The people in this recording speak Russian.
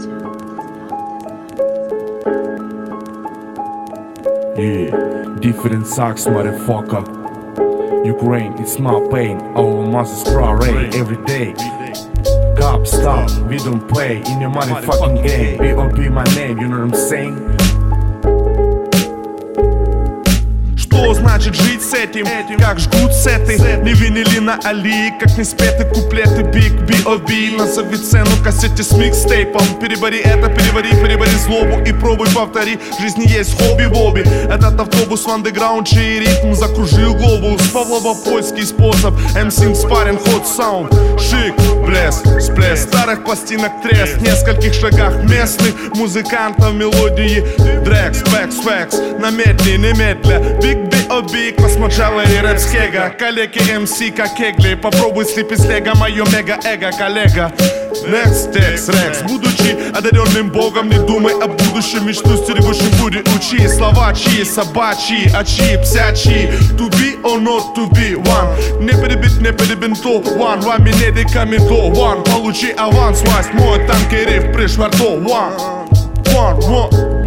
Yeah, different sucks, motherfucker. Ukraine, it's my pain. Our masses cry every day. Cop, stop, we don't play in your motherfucking game. B.O.B. my name, you know what I'm saying? Что значит жить с этим? Как жгут сеты, не винили на Али, как не спеты куплеты. Big B.O.B. назови цену кассете с микстейпом. Перебори это, перебори злобу и пробуй повтори. В жизни есть хобби-вобби. Этот автобус в андеграунд, чей ритм закружил глобус. Павлово-польский способ, MC спарринг, ход саунд. Шик, блеск, всплеск старых пластинок, треск. В нескольких шагах местных музыкантов мелодии. Дрекс, бэкс, фэкс, намедли, немедля. Big B.O.B. космоджала и рэпскега. Коллеги MC как кегли. Попробуй слепить с лего мое мега-эго, коллега. Next text, Rex. Будучи одаренным богом, не думай о будущем. Мечту стерегущим бури учи. Слова чьи, собачьи, а чьи, псячьи. To be or not to be one. Не перебит, не перебинто. One, вами не декамито. One, получи аванс, власть мой танкерив пришварто. One.